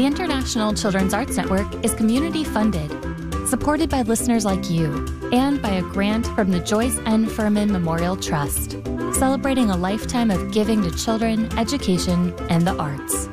The International Children's Arts Network is community-funded, supported by listeners like you, and by a grant from the Joyce N. Furman Memorial Trust, celebrating a lifetime of giving to children, education, and the arts.